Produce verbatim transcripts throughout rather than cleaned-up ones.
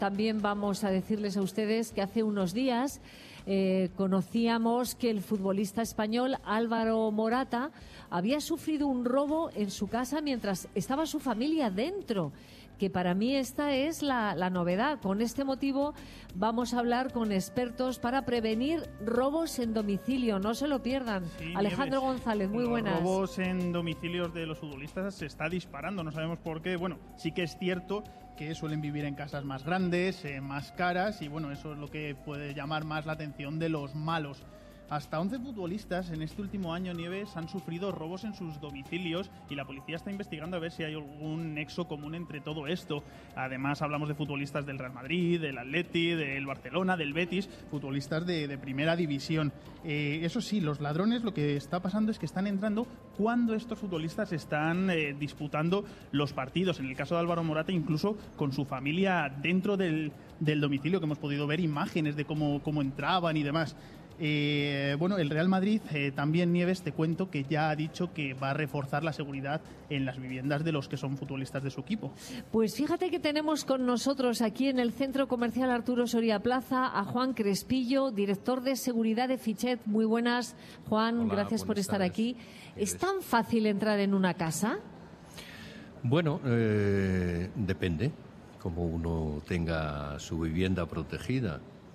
también vamos a decirles a ustedes que hace unos días eh, conocíamos que el futbolista español Álvaro Morata había sufrido un robo en su casa mientras estaba su familia dentro, que para mí esta es la, la novedad. Con este motivo vamos a hablar con expertos para prevenir robos en domicilio. No se lo pierdan. Sí, Alejandro Nieves, González, muy buenas. Los robos en domicilios de los futbolistas se está disparando, no sabemos por qué. Bueno, sí que es cierto que suelen vivir en casas más grandes, eh, más caras, y bueno, eso es lo que puede llamar más la atención de los malos. Hasta once futbolistas en este último año, Nieves, han sufrido robos en sus domicilios y la policía está investigando a ver si hay algún nexo común entre todo esto. Además, hablamos de futbolistas del Real Madrid, del Atleti, del Barcelona, del Betis, futbolistas de, de primera división. Eh, eso sí, los ladrones, lo que está pasando es que están entrando cuando estos futbolistas están eh, disputando los partidos. En el caso de Álvaro Morata, incluso con su familia dentro del, del domicilio, que hemos podido ver imágenes de cómo, cómo entraban y demás. Eh, bueno, el Real Madrid eh, también, Nieves, te cuento que ya ha dicho que va a reforzar la seguridad en las viviendas de los que son futbolistas de su equipo. Pues fíjate que tenemos con nosotros aquí en el Centro Comercial Arturo Soria Plaza a Juan Crespillo, director de seguridad de Fichet. Muy buenas, Juan, Hola, gracias por estar tardes. aquí. ¿Es tan fácil entrar en una casa? Bueno, eh, depende, como uno tenga su vivienda protegida.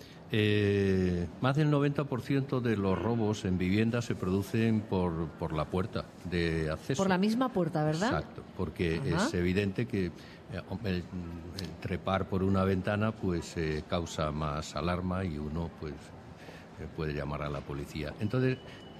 Eh, más del noventa por ciento de los robos en viviendas se producen por, por la puerta de acceso. Por la misma puerta, ¿verdad? Exacto, porque Ajá. es evidente que eh, el, el trepar por una ventana pues eh, causa más alarma y uno pues eh, puede llamar a la policía. Entonces,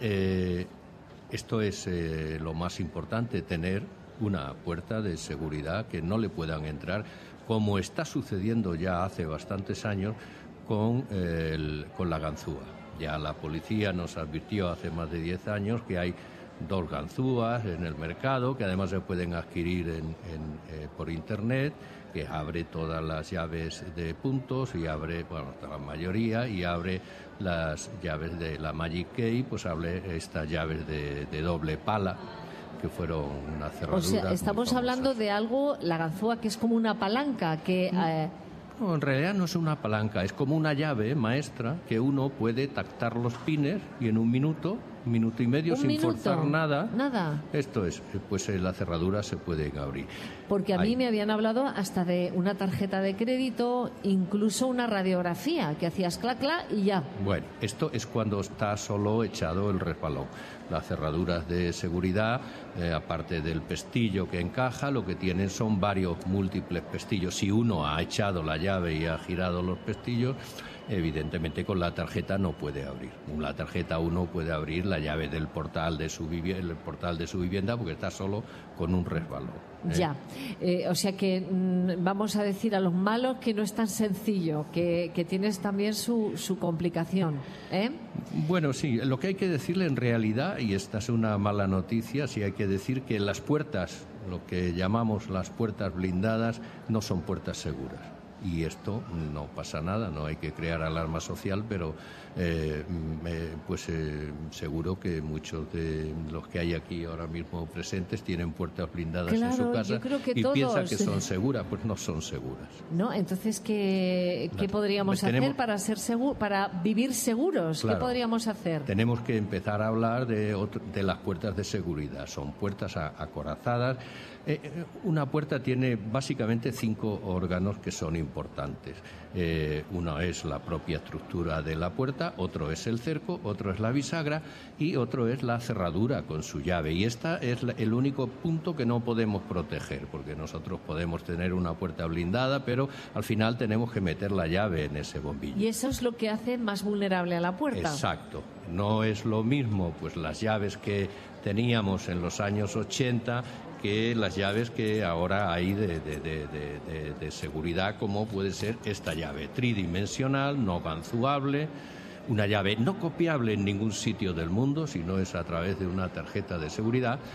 eh, esto es eh, lo más importante, tener una puerta de seguridad que no le puedan entrar, como está sucediendo ya hace bastantes años con, eh, el, con la ganzúa. Ya la policía nos advirtió hace más de diez años que hay dos ganzúas en el mercado, que además se pueden adquirir en, en, eh, por internet, que abre todas las llaves de puntos y abre, bueno, la mayoría, y abre las llaves de la Magic Key, pues abre estas llaves de, de doble pala, que fueron una cerradura. O sea, estamos hablando de algo, la ganzúa, que es como una palanca, que... Eh, No, en realidad no es una palanca, es como una llave maestra que uno puede tactar los pines y en un minuto, un minuto y medio, sin minuto, forzar nada, nada. Esto es, pues eh, la cerradura se puede abrir. Porque a Ahí. mí me habían hablado hasta de una tarjeta de crédito, incluso una radiografía, que hacías clac, clac y ya. Bueno, esto es cuando está solo echado el resbalón. Las cerraduras de seguridad, eh, aparte del pestillo que encaja, lo que tienen son varios múltiples pestillos. Si uno ha echado la llave y ha girado los pestillos, evidentemente con la tarjeta no puede abrir. Con la tarjeta uno puede abrir la llave del portal de su vivienda, el portal de su vivienda, porque está solo con un resbalón. ¿eh? Ya, eh, o sea que mm, vamos a decir a los malos que no es tan sencillo, que, que tienes también su, su complicación, ¿eh? Bueno, sí, lo que hay que decirle en realidad, y esta es una mala noticia, sí hay que decir que las puertas, lo que llamamos las puertas blindadas, no son puertas seguras. Y esto no pasa nada, no hay que crear alarma social, pero eh, eh, pues eh, seguro que muchos de los que hay aquí ahora mismo presentes tienen puertas blindadas Claro, en su casa yo creo que y todos. piensan que son seguras, pues no son seguras. ¿No? Entonces, ¿qué, qué Claro. podríamos Pues tenemos- hacer para ser segu- para vivir seguros? Claro. ¿Qué podríamos hacer? Tenemos que empezar a hablar de, otro- de las puertas de seguridad. Son puertas a- acorazadas. Eh, eh, una puerta tiene básicamente cinco órganos que son importantes. Eh, uno es la propia estructura de la puerta, otro es el cerco, otro es la bisagra y otro es la cerradura con su llave. Y esta es la- el único punto que no podemos proteger, porque nosotros podemos tener una puerta blindada, pero al final tenemos que meter la llave en ese bombillo. Y eso es lo que hace más vulnerable a la puerta. Exacto. No es lo mismo pues las llaves que teníamos en los años ochenta que las llaves que ahora hay de, de, de, de, de, de seguridad, como puede ser esta llave tridimensional, no ganzuable, una llave no copiable en ningún sitio del mundo, sino es a través de una tarjeta de seguridad,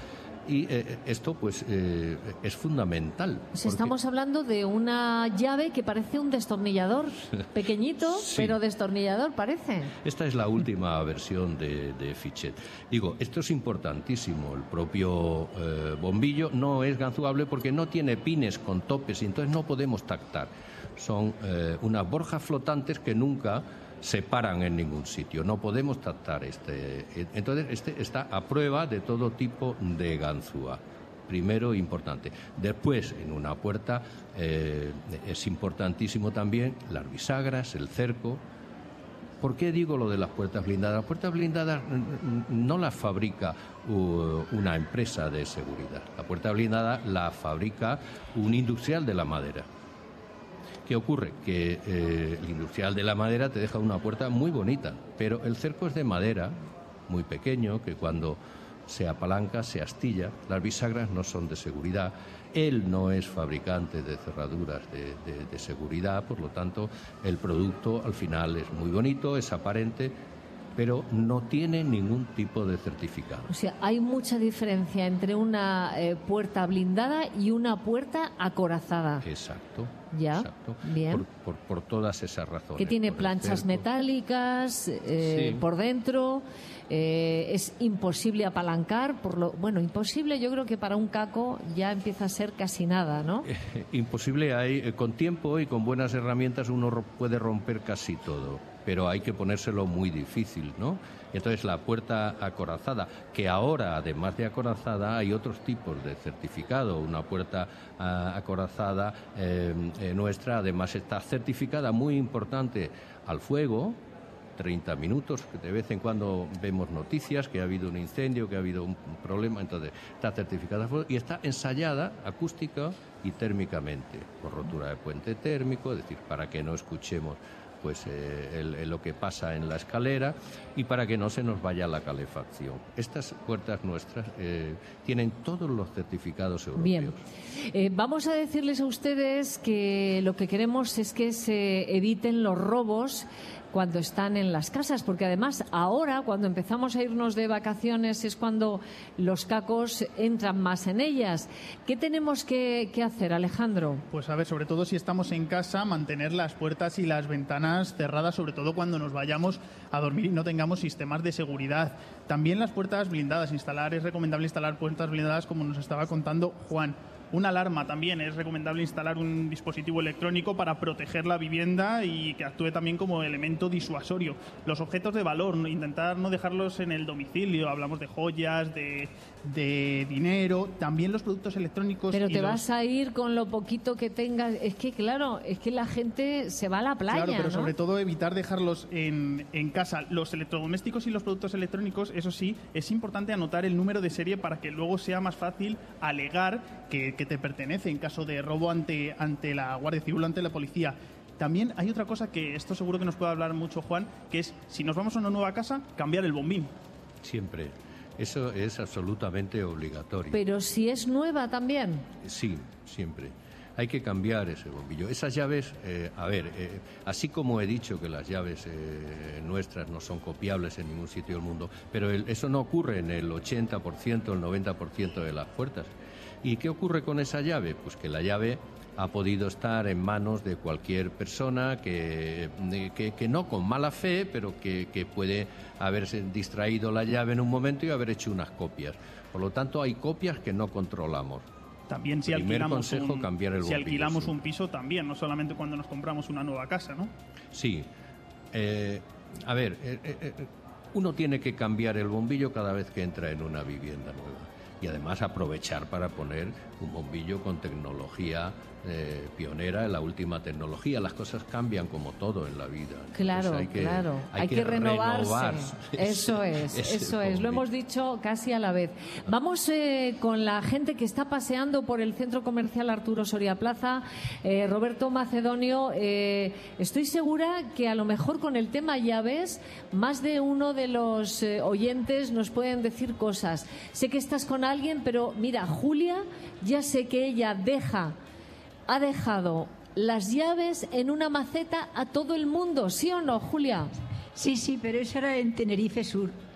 Y eh, esto pues eh, es fundamental. Pues estamos hablando de una llave que parece un destornillador, pequeñito, sí, pero destornillador parece. Esta es la última versión de, de Fichet. Digo, esto es importantísimo. El propio eh, bombillo no es ganzúable porque no tiene pines con topes y entonces no podemos tactar. Son eh, unas borjas flotantes que nunca se paran en ningún sitio. No podemos tratar este. Entonces, este está a prueba de todo tipo de ganzúa. Primero, importante. Después, en una puerta, eh, es importantísimo también las bisagras, el cerco. ¿Por qué digo lo de las puertas blindadas? Las puertas blindadas no las fabrica uh, una empresa de seguridad. La puerta blindada la fabrica un industrial de la madera. ¿Qué ocurre? Que eh, el industrial de la madera te deja una puerta muy bonita, pero el cerco es de madera, muy pequeño, que cuando se apalanca se astilla. Las bisagras no son de seguridad. Él no es fabricante de cerraduras de, de, de seguridad, por lo tanto, el producto al final es muy bonito, es aparente, pero no tiene ningún tipo de certificado. O sea, hay mucha diferencia entre una eh, puerta blindada y una puerta acorazada. Exacto. Ya, exacto. Bien. Por, por, por todas esas razones. Que tiene planchas metálicas eh, sí. por dentro, eh, es imposible apalancar, por lo bueno, imposible yo creo que para un caco ya empieza a ser casi nada, ¿no? Eh, imposible hay, eh, con tiempo y con buenas herramientas uno ro- puede romper casi todo, pero hay que ponérselo muy difícil, ¿no? Entonces la puerta acorazada, que ahora además de acorazada hay otros tipos de certificado. Una puerta uh, acorazada eh, eh, nuestra además está certificada, muy importante, al fuego, treinta minutos, que de vez en cuando vemos noticias que ha habido un incendio, que ha habido un problema, entonces está certificada al fuego y está ensayada acústica y térmicamente, por rotura de puente térmico, es decir, para que no escuchemos pues eh, el, el, lo que pasa en la escalera y para que no se nos vaya la calefacción. Estas puertas nuestras eh, tienen todos los certificados europeos. Bien, eh, vamos a decirles a ustedes que lo que queremos es que se eviten los robos cuando están en las casas, porque además ahora, cuando empezamos a irnos de vacaciones, es cuando los cacos entran más en ellas. ¿Qué tenemos que, que hacer, Alejandro? Pues a ver, sobre todo si estamos en casa, mantener las puertas y las ventanas cerradas, sobre todo cuando nos vayamos a dormir y no tengamos sistemas de seguridad. También las puertas blindadas, instalar es recomendable instalar puertas blindadas, como nos estaba contando Juan. Una alarma también, es recomendable instalar un dispositivo electrónico para proteger la vivienda y que actúe también como elemento disuasorio. Los objetos de valor, intentar no dejarlos en el domicilio, hablamos de joyas, de, de dinero, también los productos electrónicos. Pero y te los... vas a ir con lo poquito que tengas, es que claro, es que la gente se va a la playa, Claro, pero ¿no? sobre todo evitar dejarlos en, en casa. Los electrodomésticos y los productos electrónicos, eso sí, es importante anotar el número de serie para que luego sea más fácil alegar que que te pertenece en caso de robo ante, ante la Guardia Civil o ante la policía. También hay otra cosa que esto seguro que nos puede hablar mucho Juan, que es, si nos vamos a una nueva casa, cambiar el bombín. Siempre. Eso es absolutamente obligatorio. Pero si es nueva también. Sí, siempre. Hay que cambiar ese bombillo. Esas llaves, eh, a ver, eh, así como he dicho que las llaves eh, nuestras no son copiables en ningún sitio del mundo, pero el, eso no ocurre en el ochenta por ciento, el noventa por ciento de las puertas. ¿Y qué ocurre con esa llave? Pues que la llave ha podido estar en manos de cualquier persona que, que, que no con mala fe, pero que, que puede haberse distraído la llave en un momento y haber hecho unas copias. Por lo tanto, hay copias que no controlamos. También si Primer alquilamos, consejo, un, cambiar el si bombillo, alquilamos sí. un piso también, no solamente cuando nos compramos una nueva casa, ¿no? Sí. Eh, a ver, eh, eh, uno tiene que cambiar el bombillo cada vez que entra en una vivienda nueva. Y además aprovechar para poner un bombillo con tecnología eh, pionera, en la última tecnología. Las cosas cambian como todo en la vida. Claro, hay que, claro. Hay, hay que, que renovarse. renovar Eso ese, es, ese eso es. bombillo. Lo hemos dicho casi a la vez. Vamos eh, con la gente que está paseando por el centro comercial Arturo Soria Plaza. Eh, Roberto Macedonio, eh, estoy segura que a lo mejor con el tema llaves, más de uno de los eh, oyentes nos pueden decir cosas. Sé que estás con alguien, pero mira, Julia, ya sé que ella deja, ha dejado las llaves en una maceta a todo el mundo, ¿sí o no, Julia? Sí, sí, pero eso era en Tenerife Sur.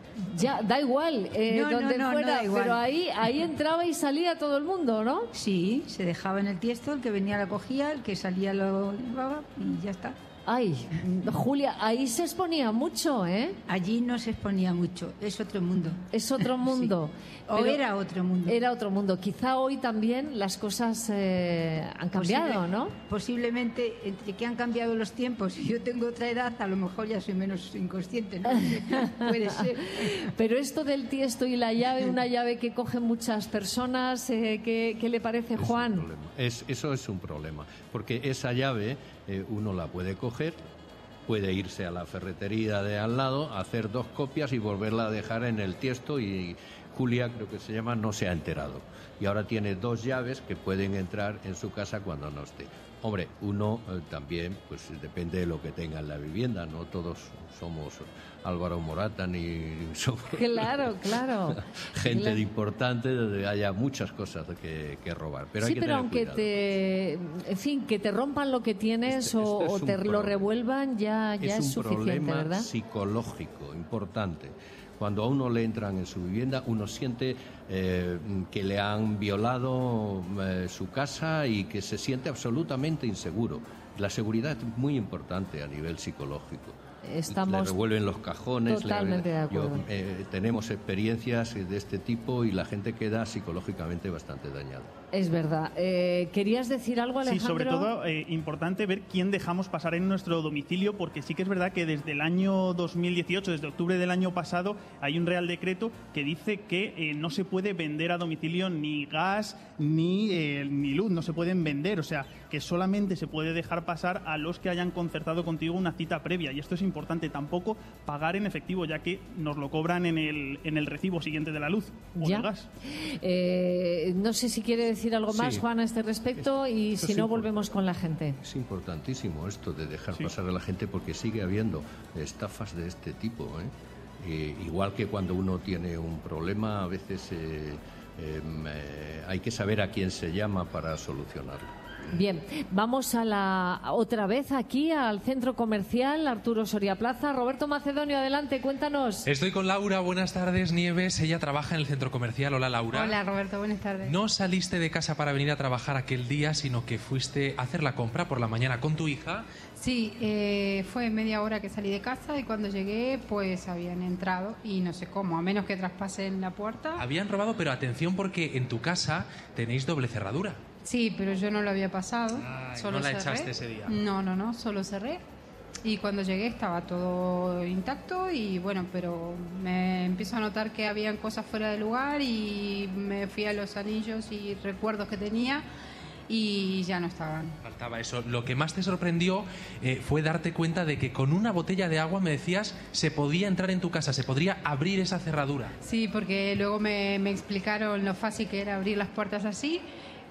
Ya, da igual, eh, No, donde no, no, fuera, no da igual. pero ahí, ahí entraba y salía todo el mundo, ¿no? Sí, se dejaba en el tiesto, el que venía la cogía, el que salía lo llevaba y ya está. Ay, Julia, ahí se exponía mucho, ¿eh? Allí no se exponía mucho, es otro mundo. Es otro mundo. Sí. O Pero era otro mundo. Era otro mundo. Quizá hoy también las cosas eh, han cambiado, Posible- ¿no? Posiblemente, entre que han cambiado los tiempos y yo tengo otra edad, a lo mejor ya soy menos inconsciente, ¿no? Puede ser. Pero esto del tiesto y la llave, una llave que cogen muchas personas, eh, ¿qué, qué le parece, Es un Juan? problema. Es- eso es un problema, porque esa llave eh, uno la puede coger, puede irse a la ferretería de al lado, hacer dos copias y volverla a dejar en el tiesto y Julia, creo que se llama, no se ha enterado. Y ahora tiene dos llaves que pueden entrar en su casa cuando no esté. Hombre, uno eh, también, pues depende de lo que tenga en la vivienda, no todos somos Álvaro Morata ni somos Claro, claro. gente Claro. de importante donde haya muchas cosas que, que robar. Pero Sí, hay que pero tener aunque cuidado. te, en fin, que te rompan lo que tienes Este- o, este o es un te lo problema. revuelvan, ya, ya es, un suficiente, problema ¿verdad? psicológico importante. Cuando a uno le entran en su vivienda, uno siente eh, que le han violado eh, su casa y que se siente absolutamente inseguro. La seguridad es muy importante a nivel psicológico. Estamos Le revuelven los cajones. le- totalmente de acuerdo. yo, eh, tenemos experiencias de este tipo y la gente queda psicológicamente bastante dañada. Es verdad. Eh, ¿Querías decir algo, Sí, Alejandro? sobre todo eh, importante ver quién dejamos pasar en nuestro domicilio, porque sí que es verdad que desde el año dos mil dieciocho, desde octubre del año pasado, hay un Real Decreto que dice que eh, no se puede vender a domicilio ni gas ni, eh, ni luz, no se pueden vender, o sea, que solamente se puede dejar pasar a los que hayan concertado contigo una cita previa. Y esto es importante, tampoco pagar en efectivo, ya que nos lo cobran en el, en el recibo siguiente de la luz o Ya. del gas. Eh, no sé si quiere decir algo más, Sí. Juan, a este respecto, y Esto si es no, impor- volvemos con la gente. Es importantísimo esto de dejar Sí. pasar a la gente porque sigue habiendo estafas de este tipo. ¿eh? Eh, igual que cuando uno tiene un problema, a veces eh, em, eh, hay que saber a quién se llama para solucionarlo. Bien, vamos a la otra vez aquí al centro comercial Arturo Soria Plaza. Roberto Macedonio, adelante, cuéntanos. Estoy con Laura, buenas tardes, Nieves. Ella trabaja en el centro comercial. Hola, Laura. Hola Roberto, buenas tardes. No saliste de casa para venir a trabajar aquel día, sino que fuiste a hacer la compra por la mañana con tu hija. Sí, eh, fue media hora que salí de casa y cuando llegué pues habían entrado y no sé cómo, a menos que traspasen la puerta. Habían robado, pero atención porque en tu casa tenéis doble cerradura. Sí, pero yo no lo había pasado. Ay, solo no la cerré. echaste ese día. No, no, no, solo cerré. Y cuando llegué estaba todo intacto y bueno, pero me empiezo a notar que habían cosas fuera de lugar y me fui a los anillos y recuerdos que tenía y ya no estaban. Faltaba eso. Lo que más te sorprendió eh, fue darte cuenta de que con una botella de agua, me decías, se podía entrar en tu casa, se podría abrir esa cerradura. Sí, porque luego me, me explicaron lo fácil que era abrir las puertas así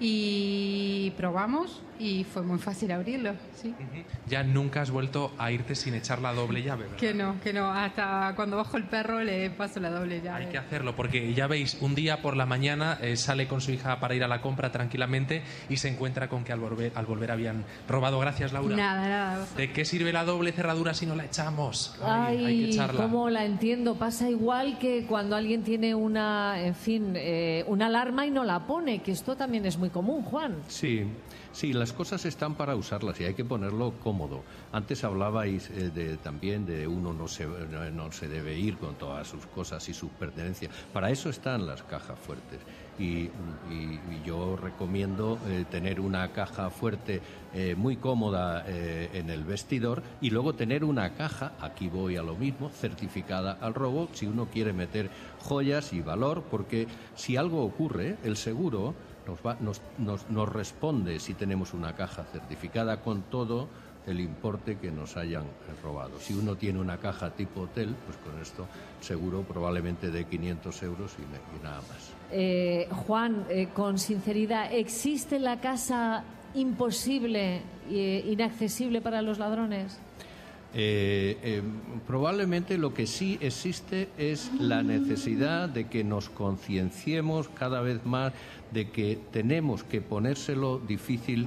y probamos y fue muy fácil abrirlo, sí. Ya nunca has vuelto a irte sin echar la doble llave, ¿verdad? Que no, que no, hasta cuando bajo el perro le paso la doble llave. Hay que hacerlo porque ya veis, un día por la mañana eh, sale con su hija para ir a la compra tranquilamente y se encuentra con que al volver, al volver habían robado. Gracias, Laura. Nada, nada. ¿De qué sirve la doble cerradura si no la echamos? Ay, Ay, hay que echarla. cómo la entiendo. Pasa igual que cuando alguien tiene una, en fin, eh, una alarma y no la pone, que esto también es muy común, Juan. Sí, sí, las cosas están para usarlas y hay que ponerlo cómodo. Antes hablabais eh, de, también de uno no se, no, no se debe ir con todas sus cosas y sus pertenencias. Para eso están las cajas fuertes. Y, y- y yo recomiendo eh, tener una caja fuerte eh, muy cómoda eh, en el vestidor y luego tener una caja, aquí voy a lo mismo, certificada al robo, si uno quiere meter joyas y valor, porque si algo ocurre, el seguro nos, va, nos, nos, nos responde si tenemos una caja certificada con todo el importe que nos hayan robado. Si uno tiene una caja tipo hotel, pues con esto seguro probablemente de quinientos euros y, me- y nada más. Eh, Juan, eh, con sinceridad, ¿existe la casa imposible e inaccesible para los ladrones? Eh, eh, probablemente lo que sí existe es la necesidad de que nos concienciemos cada vez más de que tenemos que ponérselo difícil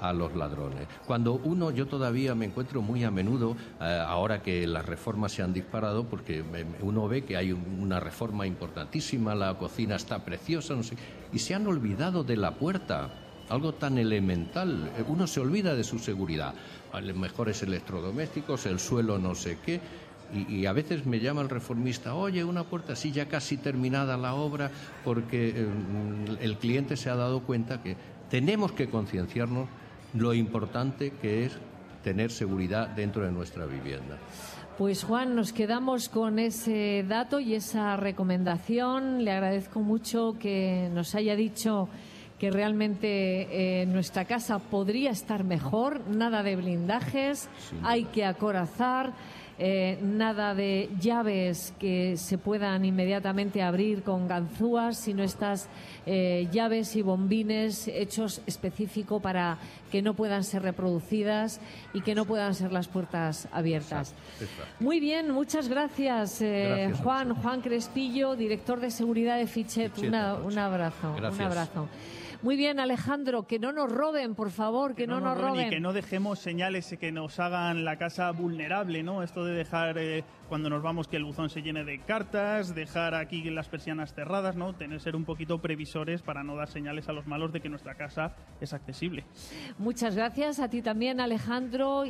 a los ladrones. Cuando uno, yo todavía me encuentro muy a menudo, eh, ahora que las reformas se han disparado, porque uno ve que hay una reforma importantísima, la cocina está preciosa, no sé, y se han olvidado de la puerta. Algo tan elemental, uno se olvida de su seguridad, mejores electrodomésticos, el suelo no sé qué, y, y a veces me llama el reformista, oye, una puerta así ya casi terminada la obra, porque eh, el cliente se ha dado cuenta que tenemos que concienciarnos lo importante que es tener seguridad dentro de nuestra vivienda. Pues Juan, nos quedamos con ese dato y esa recomendación. Le agradezco mucho que nos haya dicho que realmente eh, nuestra casa podría estar mejor, nada de blindajes, sí, hay que acorazar, eh, nada de llaves que se puedan inmediatamente abrir con ganzúas, sino estas eh, llaves y bombines hechos específico para que no puedan ser reproducidas y que no puedan ser las puertas abiertas. Exacto, exacto. Muy bien, muchas gracias, eh, gracias Juan, Juan Crespillo, director de seguridad de Fichet. Una, un abrazo, gracias. un abrazo. Muy bien, Alejandro, que no nos roben, por favor, que, que no, no nos roben. roben. Y que no dejemos señales que nos hagan la casa vulnerable, ¿no? Esto de dejar, eh, cuando nos vamos, que el buzón se llene de cartas, dejar aquí las persianas cerradas, ¿no? Tener ser un poquito previsores para no dar señales a los malos de que nuestra casa es accesible. Muchas gracias a ti también, Alejandro.